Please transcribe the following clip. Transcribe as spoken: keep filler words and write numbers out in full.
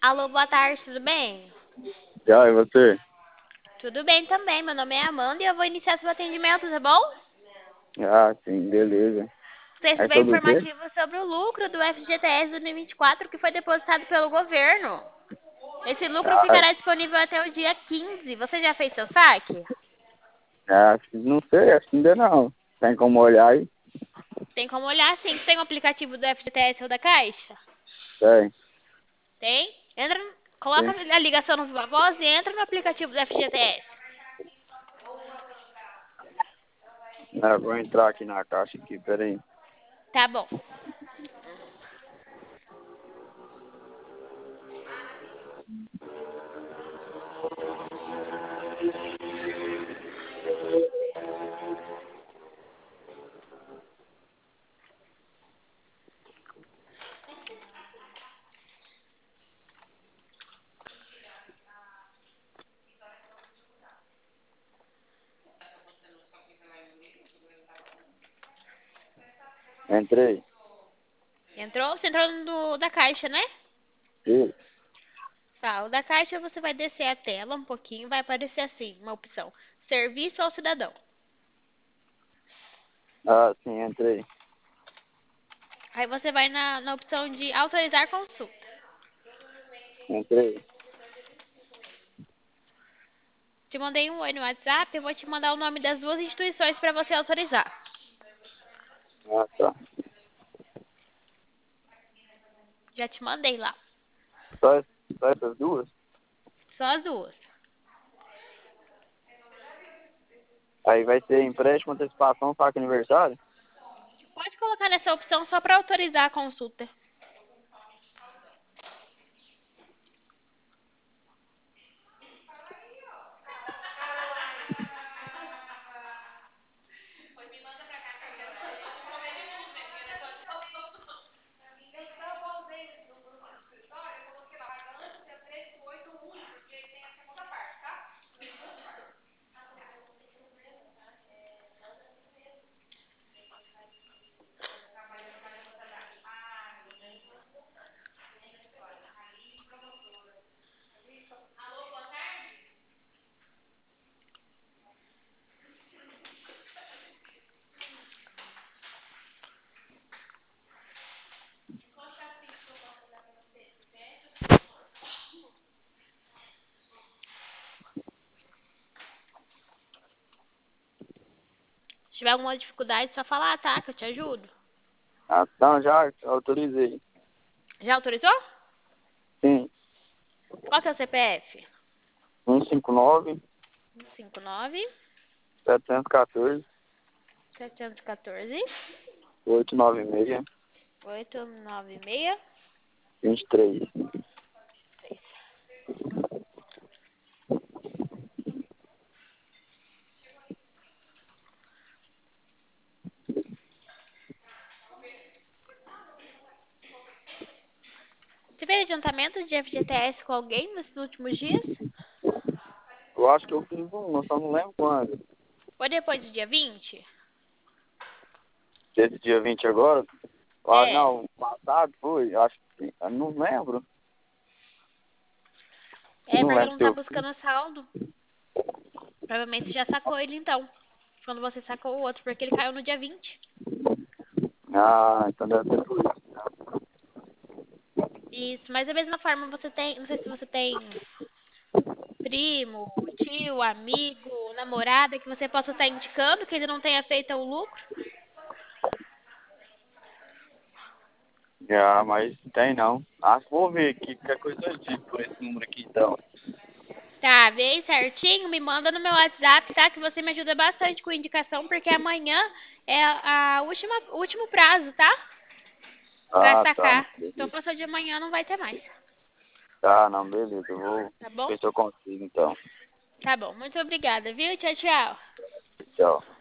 Alô, boa tarde, tudo bem? Já, e você? Tudo bem também, meu nome é Amanda e eu vou iniciar seu atendimento, tá bom? Ah, sim, beleza. Você É recebeu sobre o quê? informativo sobre o lucro do F G T S dois mil e vinte e quatro que foi depositado pelo governo. Esse lucro Ah, ficará disponível até o dia quinze. Você já fez seu saque? ah, acho que não sei, acho que ainda não. Tem como olhar aí? Tem como olhar sim. Tem o aplicativo do F G T S ou da Caixa? Tem, Tem? Entra, no- coloca tem. a ligação no Viva Voz e entra no aplicativo do F G T S. Ah, vou entrar aqui na caixa aqui, peraí. Tá bom. Entrei. Entrou? Você entrou no da Caixa, né? Isso. Tá, o da Caixa você vai descer a tela um pouquinho, vai aparecer assim, uma opção. Serviço ao cidadão. Ah, sim, entrei. Aí você vai na, na opção de autorizar consulta. Entrei. Te mandei um oi no WhatsApp, eu vou te mandar o nome das duas instituições para você autorizar. Ah, tá. Já te mandei lá. Só, só essas duas? Só as duas. Aí vai ser empréstimo, antecipação, saque aniversário? Pode colocar nessa opção só para autorizar a consulta. Se tiver alguma dificuldade, só falar, tá? Que eu te ajudo. Ah, então já autorizei. Já autorizou? Sim. Qual que é o C P F? cento e cinquenta e nove, cinco nove setecentos e quatorze, setecentos e quatorze oitocentos e noventa e seis, oito nove seis. vinte e três. Você fez adiantamento de F G T S com alguém nesses últimos dias? Eu acho que eu fiz um, eu só não lembro quando. Foi depois do dia vinte? Esse dia vinte agora? Ah, É. não, passado foi, acho que, eu não lembro. É Não porque lembro não se tá eu buscando saldo. Provavelmente você já sacou ele então. Quando você sacou o outro, porque ele caiu no dia vinte. Ah, então deve ser por isso. Isso, mas da mesma forma você tem. Não sei se você tem primo, tio, amigo, namorada que você possa estar indicando que ele não tenha feito o lucro. Ah, mas tem não. Ah, vou ver aqui, qualquer coisa eu digo por esse número aqui então. Tá, vê aí certinho, me manda no meu WhatsApp, tá? Que você me ajuda bastante com indicação, porque amanhã é a última, o último prazo, tá? Pra Ah, tá, não, sacar. Então beleza. passou de amanhã não vai ter mais. Tá, não, beleza, eu vou Tá bom? ver se eu consigo então. Tá bom. Muito obrigada, viu? Tchau, tchau. Tchau.